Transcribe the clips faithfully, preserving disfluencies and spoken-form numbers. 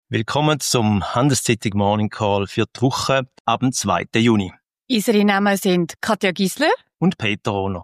Willkommen zum Handelszeitung Morning Call für die Woche ab dem zweiten Juni. Unsere Namen sind Katja Gisler und Peter Ohner.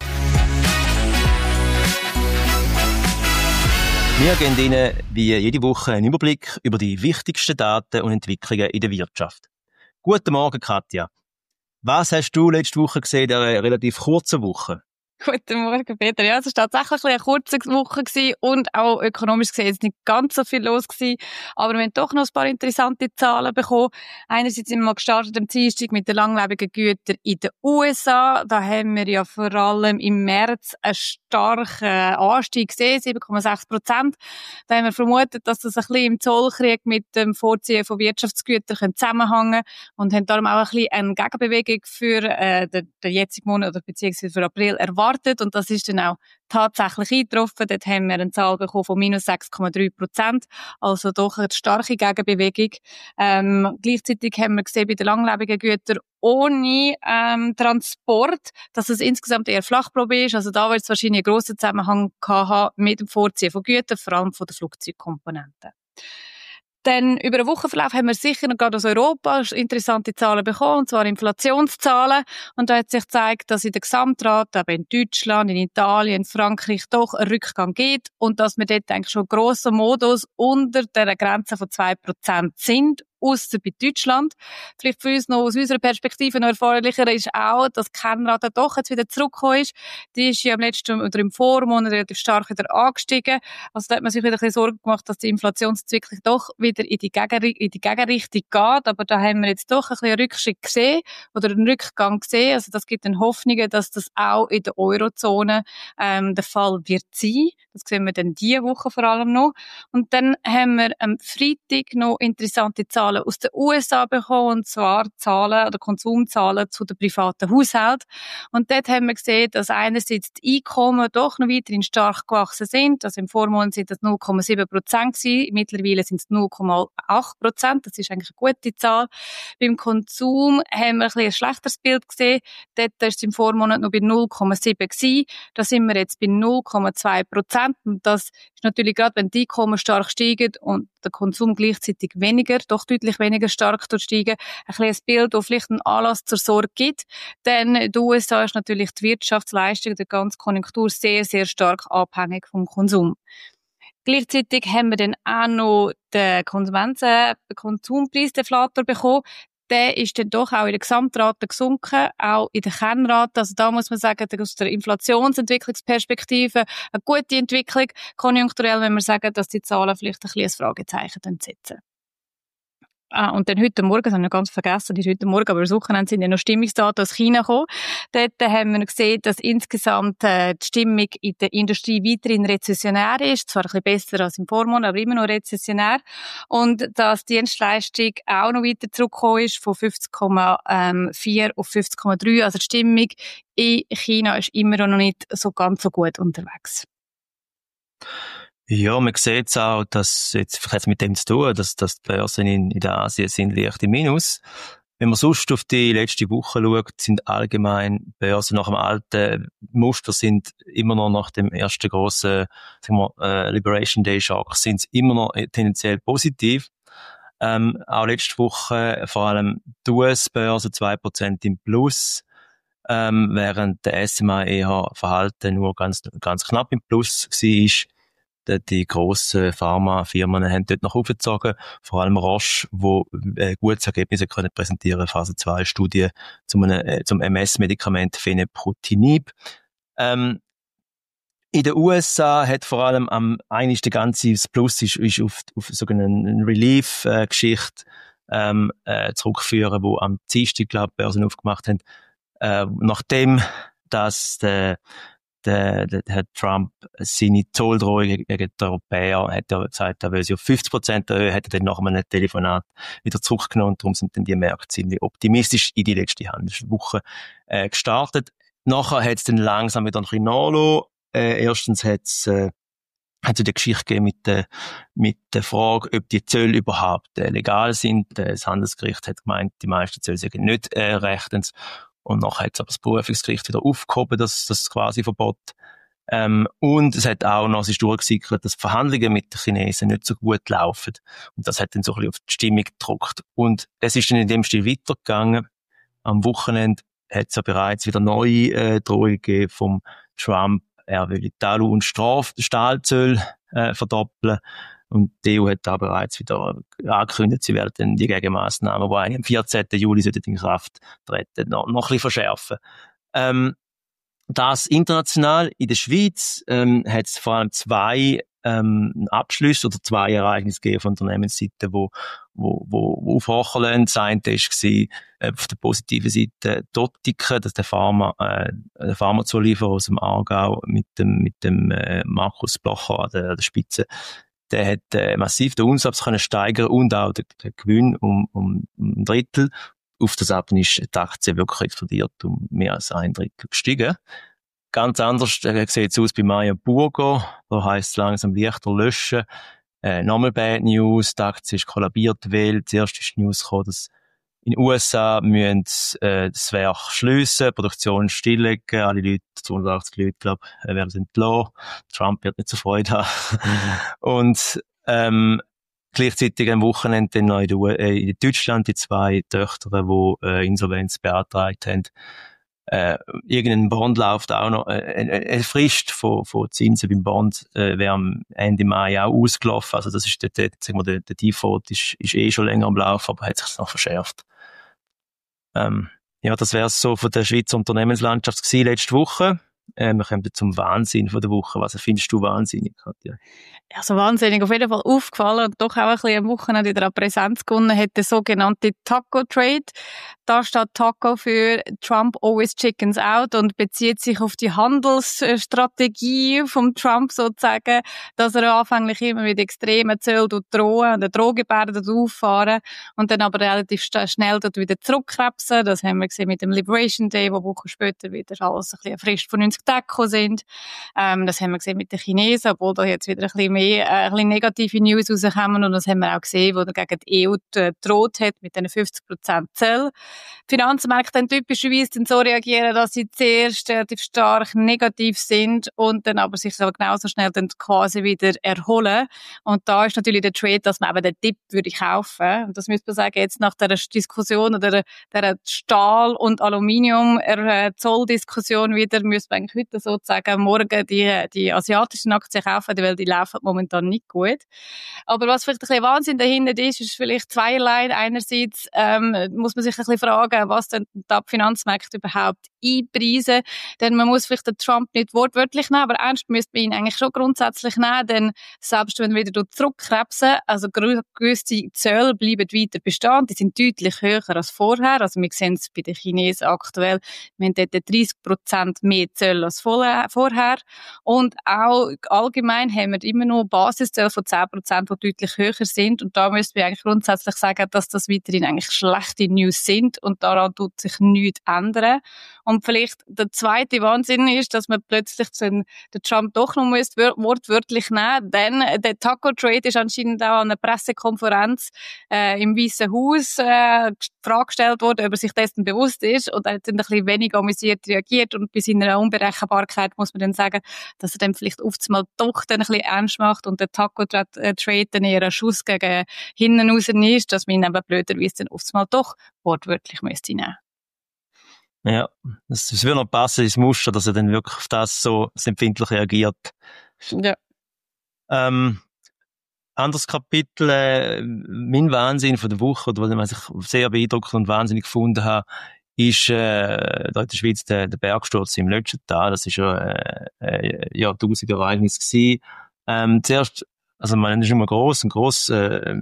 Wir geben Ihnen wie jede Woche einen Überblick über die wichtigsten Daten und Entwicklungen in der Wirtschaft. Guten Morgen, Katja. Was hast du letzte Woche gesehen in dieser relativ kurzen Woche? Guten Morgen, Peter. Ja, es war tatsächlich eine kurze Woche gewesen und auch ökonomisch gesehen ist nicht ganz so viel los gewesen. Aber wir haben doch noch ein paar interessante Zahlen bekommen. Einerseits sind wir mal gestartet am Dienstag mit den langlebigen Gütern in den U S A. Da haben wir ja vor allem im März einen starken Anstieg gesehen, sieben Komma sechs Prozent. Da haben wir vermutet, dass das ein bisschen im Zollkrieg mit dem Vorziehen von Wirtschaftsgütern zusammenhängen und haben darum auch ein bisschen eine Gegenbewegung für äh, den, den jetzigen Monat oder beziehungsweise für April erwartet. Und das ist dann auch tatsächlich eingetroffen. Dort haben wir eine Zahl bekommen von minus sechs Komma drei Prozent. Also doch eine starke Gegenbewegung. Ähm, gleichzeitig haben wir gesehen bei den langlebigen Gütern ohne ähm, Transport, dass es insgesamt eher Flachprobe ist. Also da wird es wahrscheinlich einen grossen Zusammenhang haben mit dem Vorziehen von Gütern, vor allem von den Flugzeugkomponenten. Dann über den Wochenverlauf haben wir sicher noch gerade aus Europa interessante Zahlen bekommen, und zwar Inflationszahlen. Und da hat sich gezeigt, dass in der Gesamtrate, eben in Deutschland, in Italien, in Frankreich doch ein Rückgang gibt und dass wir dort eigentlich schon grosso Modus unter der Grenze von zwei Prozent sind. Ausser bei Deutschland. Vielleicht für uns noch aus unserer Perspektive noch erforderlicher ist auch, dass die Kennrate doch jetzt wieder zurückgekommen ist. Die ist ja im letzten oder im Vormonat relativ stark wieder angestiegen. Also da hat man sich wieder ein bisschen Sorgen gemacht, dass die Inflationsentwicklung doch wieder in die, Gegen- in die Gegenrichtung geht. Aber da haben wir jetzt doch ein bisschen einen Rückschritt gesehen oder einen Rückgang gesehen. Also das gibt dann Hoffnungen, dass das auch in der Eurozone ähm, der Fall wird sein. Das sehen wir dann diese Woche vor allem noch. Und dann haben wir am Freitag noch interessante Zahlen aus den U S A bekommen, und zwar Zahlen oder Konsumzahlen zu den privaten Haushalten. Und dort haben wir gesehen, dass einerseits die Einkommen doch noch weiterhin stark gewachsen sind. Also im Vormonat sind das null Komma sieben Prozent gewesen. Mittlerweile sind es null Komma acht Prozent. Das ist eigentlich eine gute Zahl. Beim Konsum haben wir ein, bisschen ein schlechteres Bild gesehen. Dort war es im Vormonat noch bei null Komma sieben gewesen. Da sind wir jetzt bei null Komma zwei Prozent. Und das ist natürlich gerade, wenn die Einkommen stark steigen und der Konsum gleichzeitig weniger, doch deutlich weniger stark durchsteigen, ein kleines Bild, das vielleicht einen Anlass zur Sorge gibt. Denn in den U S A ist natürlich die Wirtschaftsleistung, die ganze Konjunktur sehr, sehr stark abhängig vom Konsum. Gleichzeitig haben wir dann auch noch den Konsumenten, den Konsumpreisdeflator bekommen. Der ist dann doch auch in der Gesamtrate gesunken, auch in der Kennrate. Also da muss man sagen, aus der Inflationsentwicklungsperspektive eine gute Entwicklung. Konjunkturell, wenn wir sagen, dass die Zahlen vielleicht ein kleines Fragezeichen setzen. Ah, und dann heute Morgen, das habe ich noch ganz vergessen, das ist heute Morgen, aber das Wochenende sind ja noch Stimmungsdaten aus China gekommen. Dort haben wir gesehen, dass insgesamt äh, die Stimmung in der Industrie weiterhin rezessionär ist. Zwar ein bisschen besser als im Vormonat, aber immer noch rezessionär. Und dass die Dienstleistung auch noch weiter zurückgekommen ist, von fünfzig Komma vier auf fünfzig Komma drei. Also die Stimmung in China ist immer noch nicht so ganz so gut unterwegs. Ja, man sieht es auch, dass jetzt vielleicht mit dem zu tun, dass, dass die Börsen in, in Asien sind leicht im Minus. Wenn man sonst auf die letzte Woche schaut, sind allgemein Börsen nach dem alten Muster sind immer noch nach dem ersten grossen, sagen wir, äh, Liberation Day Schock sind sie immer noch tendenziell positiv. Ähm, auch letzte Woche vor allem die U S-Börse zwei Prozent im Plus, ähm, während der S M I eher Verhalten nur ganz, ganz knapp im Plus war. Die grossen Pharmafirmen haben dort noch aufgezogen, vor allem Roche, wo äh, gutes Ergebnisse können präsentieren, Phase zwei Studie zum, äh, zum M S-Medikament Phenebrutinib. Ähm, in den U S A hat vor allem am eigentlich der ganze das Plus ist, ist auf, auf sogenannte Relief-Geschichte ähm, äh, zurückführen, wo am Dienstag, glaube ich, Börsen aufgemacht haben, äh, nachdem dass der Der, der Herr Trump seine Zolldrohung gegen die Europäer hat er gesagt, er will sie auf fünfzig Prozent erhöhen, hat er dann nach einem Telefonat wieder zurückgenommen. Darum sind dann die Märkte ziemlich optimistisch in die letzte Handelswoche äh, gestartet. Nachher hat es dann langsam wieder ein bisschen nachgelassen. Äh, erstens hat es äh, hat es die Geschichte gegeben mit der, mit der Frage, ob die Zölle überhaupt äh, legal sind. Das Handelsgericht hat gemeint, die meisten Zölle sind nicht äh, rechtens. Und nachher hat es aber das Berufungsgericht wieder aufgehoben, das, das quasi Verbot. Ähm, und es hat auch noch, es ist durchgesickert, dass die Verhandlungen mit den Chinesen nicht so gut laufen. Und das hat dann so ein bisschen auf die Stimmung gedrückt. Und es ist dann in dem Stil weitergegangen. Am Wochenende hat es ja bereits wieder neue äh, Drohungen gegeben vom Trump. Er will die Alu- und Straf- Stahlzölle äh, verdoppeln. Und die E U hat da bereits wieder angekündigt, sie werden die Gegenmaßnahmen, die eigentlich am vierzehnten Juli in Kraft treten, noch, noch ein bisschen verschärfen. Ähm, Das international, in der Schweiz, ähm, hat es vor allem zwei ähm, Abschlüsse oder zwei Ereignisse gegeben von Unternehmensseite, wo, wo, wo, wo aufhorchen lassen. Das eine war äh, auf der positiven Seite Dottiken, das ist der Pharma, äh, der Pharmazulieferer aus dem Aargau mit dem, mit dem äh, Markus Blocher an der, an der Spitze. Der hat äh, massiv den Umsatz können steigern und auch den, den Gewinn um, um, um ein Drittel. Auf das Abend ist die Aktie wirklich explodiert, um mehr als ein Drittel gestiegen. Ganz anders äh, sieht es aus bei Meyer Burger. Da heisst es langsam Lichter löschen. Äh, nochmal Bad News. Die Aktie ist kollabiert, weil zuerst ist die News gekommen, dass in den U S A müssen äh, das Werk schliessen, Produktion stilllegen. Alle Leute, zweihundertachtzig Leute, glaube ich, werden entlassen. Trump wird nicht so Freude haben. Mhm. Und ähm, gleichzeitig am Wochenende dann noch in, der, äh, in Deutschland die zwei Töchter, die äh, Insolvenz beantragt haben. Äh, irgendein Bond läuft auch noch, äh, eine Frist von, von Zinsen beim Bond äh, wäre am Ende Mai auch ausgelaufen. Also das ist der, der, sagen wir, der, der Default ist, ist eh schon länger am Laufen, aber hat sich noch verschärft. Ähm, ja, das wäre es so von der Schweizer Unternehmenslandschaft gewesen letzte Woche. Äh, wir kommen zum Wahnsinn von der Woche. Was findest du wahnsinnig, Katja? Ja, so wahnsinnig. Auf jeden Fall aufgefallen und doch auch ein bisschen am Wochenende wieder an Präsenz gewonnen hat der sogenannte Taco Trade. Da steht Taco für Trump always chickens out und bezieht sich auf die Handelsstrategie vom Trump sozusagen, dass er anfänglich immer mit extremen Zöllen drohen und eine Drohgebärde auffahren und dann aber relativ schnell dort wieder zurückkrebsen. Das haben wir gesehen mit dem Liberation Day, wo Wochen später wieder alles ein bisschen eine Frist von neunzig Tagen gekommen sind. Ähm, das haben wir gesehen mit den Chinesen, obwohl da jetzt wieder ein bisschen mehr, äh, ein bisschen negative News rauskommen und das haben wir auch gesehen, wo er gegen die E U gedroht hat mit den fünfzig Prozent Zölle. Die Finanzmärkte dann typischerweise dann so reagieren, dass sie zuerst relativ stark negativ sind und dann aber sich aber genauso schnell dann quasi wieder erholen. Und da ist natürlich der Trade, dass man eben den Dip würde kaufen. Und das müsste man sagen, jetzt nach der Diskussion oder der Stahl- und Aluminium-Zolldiskussion wieder, müsste man eigentlich heute sozusagen morgen die, die asiatischen Aktien kaufen, weil die laufen momentan nicht gut. Aber was vielleicht ein bisschen Wahnsinn dahinter ist, ist vielleicht zweierlei. Einerseits ähm, muss man sich ein bisschen fragen, was denn die Finanzmärkte überhaupt einpreisen. Denn man muss vielleicht den Trump nicht wortwörtlich nehmen, aber ernst müsste man ihn eigentlich schon grundsätzlich nehmen, denn selbst wenn wir wieder zurückkrebsen, also gewisse Zölle bleiben weiter bestehen, die sind deutlich höher als vorher. Also wir sehen es bei den Chinesen aktuell, wir haben dort dreißig Prozent mehr Zölle als vorher. Und auch allgemein haben wir immer noch Basiszölle von zehn Prozent, die deutlich höher sind. Und da müssen wir eigentlich grundsätzlich sagen, dass das weiterhin eigentlich schlechte News sind und daran tut sich nichts ändern. Und vielleicht der zweite Wahnsinn ist, dass man plötzlich den, den Trump doch noch muss wortwörtlich nehmen, denn der Taco Trade ist anscheinend auch an einer Pressekonferenz äh, im Weißen Haus äh, die Frage gestellt worden, ob er sich dessen bewusst ist, und er hat dann ein bisschen wenig amüsiert reagiert, und bei seiner Unberechenbarkeit muss man dann sagen, dass er dann vielleicht oft mal doch dann ein bisschen ernst macht und der Taco Trade dann eher ein Schuss gegen hinten raus ist, dass man ihn eben blöderweise dann oft mal doch wortwörtlich müsste nehmen. Ja, das, das würde noch passen ins Muster, dass er dann wirklich auf das so empfindlich reagiert. Ja. Ähm, anderes Kapitel, äh, mein Wahnsinn von der Woche, oder was ich sehr beeindruckend und wahnsinnig gefunden habe, ist äh, da in der Schweiz der, der Bergsturz im Lötschental. Das ist ja äh, äh, Jahrtausend Ereignis gewesen. Ähm, zuerst, also man ist immer gross, ein gross äh,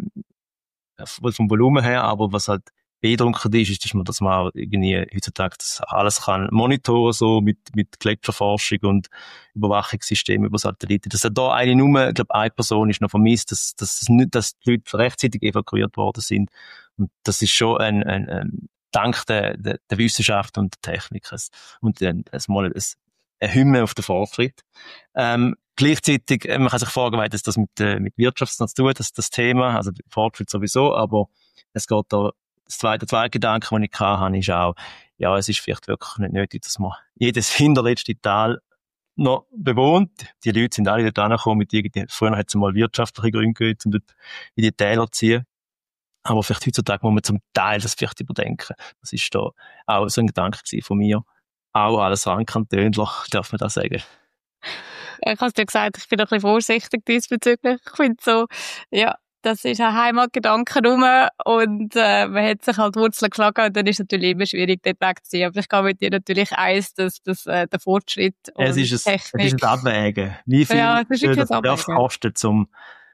vom Volumen her, aber was halt beeindruckend ist, ist, dass man, dass man auch irgendwie heutzutage das alles kann monitoren, so mit, mit Gletscherforschung und Überwachungssystemen über Satelliten. Dass da eine Nummer, ich glaube, eine Person ist noch vermisst, dass, dass, nicht, dass die Leute rechtzeitig evakuiert worden sind. Und das ist schon ein, ein, ein dank der, der, der Wissenschaft und der Technik. Und ein, ein, mal ein, ein Hymne auf den Fortschritt. Ähm, gleichzeitig, man kann sich fragen, weil das, das mit, äh, mit Wirtschaft zu tun, das, das Thema, also Fortschritt sowieso, aber es geht da, das zweite, der zweite Gedanke, den ich hatte, ist auch, ja, es ist vielleicht wirklich nicht nötig, dass man jedes hinterletzte Tal noch bewohnt. Die Leute sind alle dort angekommen mit irgendwie, früher hat es mal wirtschaftliche Gründe gegeben, um dort in die Täler zu ziehen. Aber vielleicht heutzutage muss man zum Teil das vielleicht überdenken. Das ist da auch so ein Gedanke gewesen von mir. Auch alles Randkantönler, darf man das sagen. Ich habe es dir gesagt, ich bin ein bisschen vorsichtig diesbezüglich. Ich finde so, ja, das ist ein Heimatgedanke rum und äh, man hat sich halt Wurzeln geschlagen und dann ist es natürlich immer schwierig, dort wegzuziehen. Aber ich gehe mit dir natürlich eins, dass, dass äh, der Fortschritt und es ist ein, Technik... Es ist ein Abwägen. Wie viel ja, es das darf kosten, um,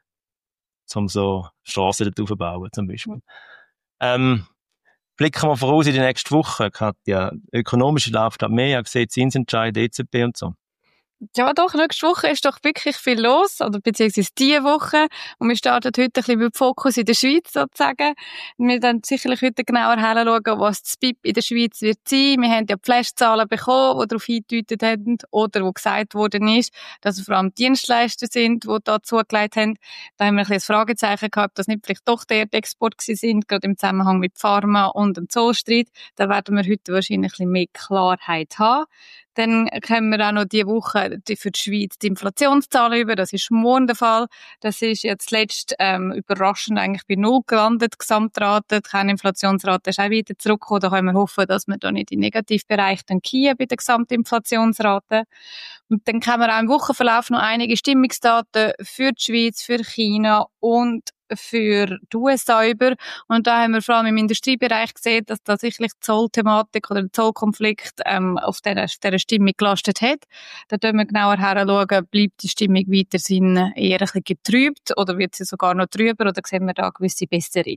um so Strassen dort aufzubauen, zum Beispiel. Mhm. Ähm, blicken wir voraus in die nächste Woche, Katja. Ökonomisch läuft das mehr, ich habe gesehen, Zinsentscheid, E Z B und so. Ja, doch, nächste Woche ist doch wirklich viel los, oder beziehungsweise diese Woche. Und wir starten heute ein bisschen mit Fokus in der Schweiz, sozusagen. Wir werden sicherlich heute genauer hinschauen, was das B I P in der Schweiz wird sein. Wir haben ja die Flash-Zahlen bekommen, die darauf hingedeutet haben, oder wo gesagt worden ist, dass es vor allem Dienstleister sind, die da zugelegt haben. Da haben wir ein bisschen das Fragezeichen gehabt, dass nicht vielleicht doch der Export gewesen sind, gerade im Zusammenhang mit Pharma und dem Zollstreit. Da werden wir heute wahrscheinlich ein bisschen mehr Klarheit haben. Dann kommen wir auch noch diese Woche die für die Schweiz die Inflationszahlen über. Das ist morgen der Fall. Das ist jetzt letzt ähm, überraschend eigentlich bei null gelandet, die Gesamtrate. Die Kerninflationsrate ist auch weiter zurückgekommen. Da können wir hoffen, dass wir da nicht in den Negativbereich dann gehen bei der Gesamtinflationsrate. Und dann kommen wir auch im Wochenverlauf noch einige Stimmungsdaten für die Schweiz, für China und für die U S A über. Und da haben wir vor allem im Industriebereich gesehen, dass tatsächlich die Zollthematik oder der Zollkonflikt ähm, auf dieser, dieser Stimmung gelastet hat. Da schauen wir genauer heranschauen, bleibt die Stimmung weiterhin eher ein bisschen getrübt oder wird sie sogar noch trüber oder sehen wir da eine gewisse Besserung.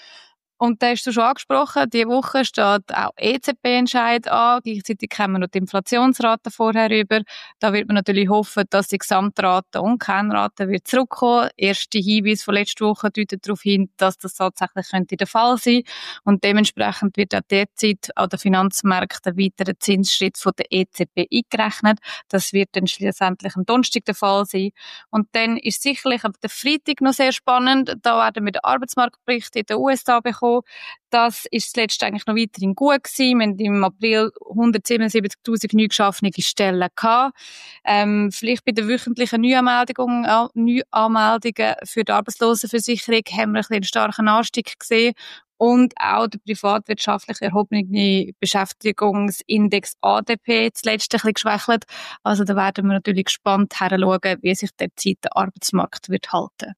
Und da hast du schon angesprochen, diese Woche steht auch E Z B-Entscheid an. Gleichzeitig kommen noch die Inflationsrate vorher rüber. Da wird man natürlich hoffen, dass die Gesamtrate und Kernrate wird zurückkommen. Erste Hinweise von letzter Woche deuten darauf hin, dass das tatsächlich könnte der Fall sein. Und dementsprechend wird auch derzeit an den Finanzmärkten ein weiterer Zinsschritt von der E Z B eingerechnet. Das wird dann schlussendlich am Donnerstag der Fall sein. Und dann ist sicherlich ab der Freitag noch sehr spannend. Da werden wir den Arbeitsmarktbericht in den U S A bekommen. Das ist zuletzt eigentlich noch weiterhin gut gewesen. Wir haben im April hundertsiebenundsiebzigtausend neu geschaffene Stellen gehabt. Ähm, vielleicht bei den wöchentlichen Neuanmeldungen, äh, Neuanmeldungen für die Arbeitslosenversicherung haben wir ein bisschen einen starken Anstieg gesehen. Und auch der privatwirtschaftlich erhobene Beschäftigungsindex A D P zuletzt ein bisschen geschwächelt. Also da werden wir natürlich gespannt heranschauen, wie sich derzeit der Arbeitsmarkt wird halten.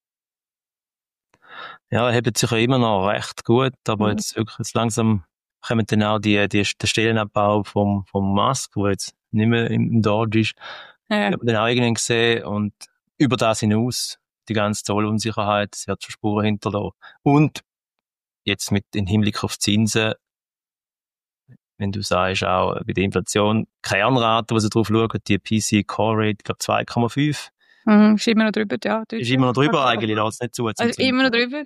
Ja, er hebt sich ja immer noch recht gut, aber mhm. jetzt wirklich jetzt langsam kommen dann auch die, die, der Stellenabbau vom, vom Musk, der jetzt nicht mehr im, im Dodge ist. Ja. Ich habe dann auch irgendwann gesehen und über das hinaus die ganze Zollunsicherheit, sie hat schon Spuren hinterlassen. Und jetzt mit dem Hinblick auf Zinsen, wenn du sagst, auch bei der Inflation, Kernrate, wo sie drauf schauen, die P C Core Rate, ich glaube zwei Komma fünf. Mhm, ist immer noch drüber, ja. Ist immer noch drüber eigentlich, lässt es nicht zu. Also immer noch drüber.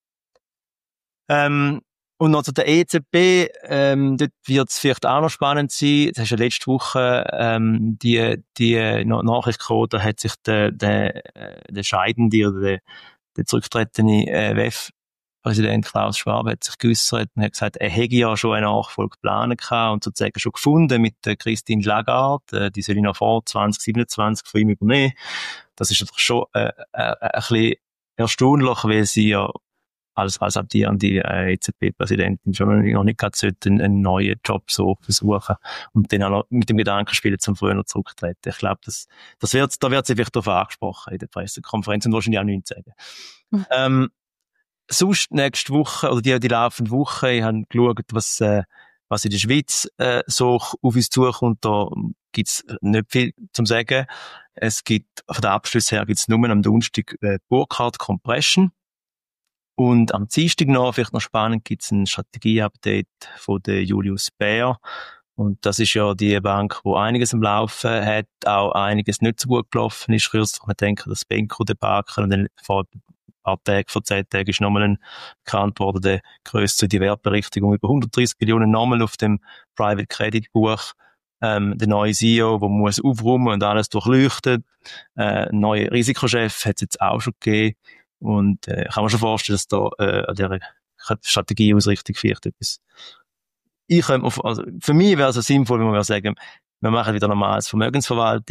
Ähm, und noch zu der E Z B, ähm, dort wird es vielleicht auch noch spannend sein. Das ist ja letzte Woche, ähm, die, die Nachricht gekommen, da hat sich der, der, der scheidende oder der, der zurücktretende äh, W E F-Präsident Klaus Schwab hat sich geäussert und hat gesagt, er hätte ja schon eine Nachfolge geplant gehabt und sozusagen schon gefunden mit der Christine Lagarde, äh, die soll ihn noch vor zwanzig siebenundzwanzig von ihm übernehmen. Das ist einfach schon äh, äh, ein bisschen erstaunlich, weil sie ja als, als amtierende äh, E Z B-Präsidentin schon noch nicht gerade einen, einen neuen Job so versuchen und dann auch noch mit dem Gedanken spielen, zum früher noch zurücktreten. Ich glaube, das, das wird, da wird sie vielleicht darauf angesprochen in der Pressekonferenz und wahrscheinlich auch nichts sagen. Mhm. Ähm, sonst nächste Woche, oder die, die laufende Woche, ich habe geschaut, was, äh, was in der Schweiz äh, so auf uns zukommt. Da gibt's nicht viel zum sagen. Es gibt, von der Abschluss her gibt's nur am Donnerstag äh, Burkhardt Compression. Und am Dienstag noch, vielleicht noch spannend, gibt's ein Strategie-Update von der Julius Baer. Und das ist ja die Bank, die einiges am Laufen hat, auch einiges nicht so gut gelaufen ist. Kürzlich, man denkt, das Benko-Debakel, und dann vor ein paar Tagen, vor zehn Tagen ist nochmal ein bekannt worden, der grösste, die Wertberichtigung über hundertdreissig Millionen nochmal auf dem Private Credit Buch. Ähm, der neue C E O, der muss aufräumen und alles durchleuchten. Äh, ein neuer Risikochef hat es jetzt auch schon gegeben. Und äh, ich kann mir schon vorstellen, dass da äh, an dieser Strategieausrichtung vielleicht etwas ich könnte, also für mich wäre es so sinnvoll, wenn wir sagen, wir machen wieder normales Vermögensverwaltung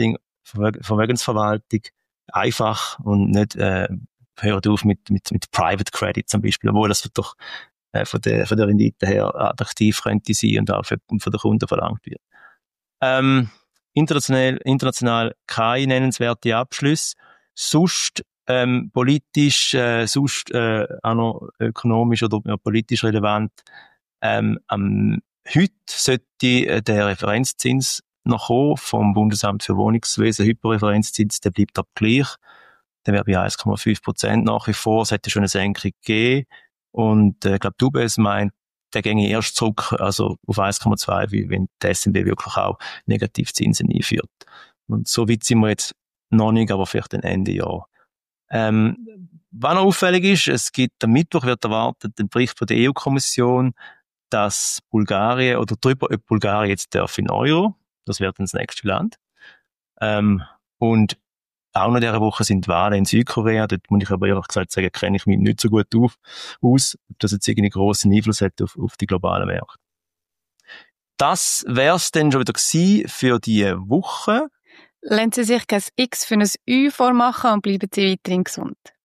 Vermögensverwaltung einfach und nicht äh, hört auf mit, mit, mit Private Credit zum Beispiel, obwohl das doch äh, von, der, von der Rendite her attraktiv könnte sein und auch für, von den Kunden verlangt wird. Ähm, international, international keine nennenswerte Abschlüsse. Sonst ähm, politisch, äh, sonst äh, auch noch ökonomisch oder ja, politisch relevant. Ähm, am, heute sollte der Referenzzins noch kommen vom Bundesamt für Wohnungswesen. Hyperreferenzzins, der bleibt ab gleich. Der wäre bei eins Komma fünf Prozent nach wie vor. Es hätte schon eine Senkung gegeben. Und äh, ich glaube, die U B S meint, der ginge erst zurück, also auf eins Komma zwei, wie wenn die S N B wirklich auch Negativzinsen einführt. Und so weit sind wir jetzt noch nicht, aber vielleicht ein Ende Jahr. Ähm, was noch auffällig ist, es gibt am Mittwoch wird erwartet den Bericht von der E U-Kommission, dass Bulgarien oder darüber, ob Bulgarien jetzt darf in Euro, das wird dann das nächste Land. Ähm, und auch noch in dieser Woche sind Wahlen in Südkorea. Dort muss ich aber ehrlich gesagt sagen, kenne ich mich nicht so gut auf, aus, ob das jetzt irgendwie grossen Einfluss hat auf, auf die globalen Märkte. Das wär's dann schon wieder gewesen für diese Woche. Lassen Sie sich kein X für ein Ü vormachen und bleiben Sie weiterhin gesund.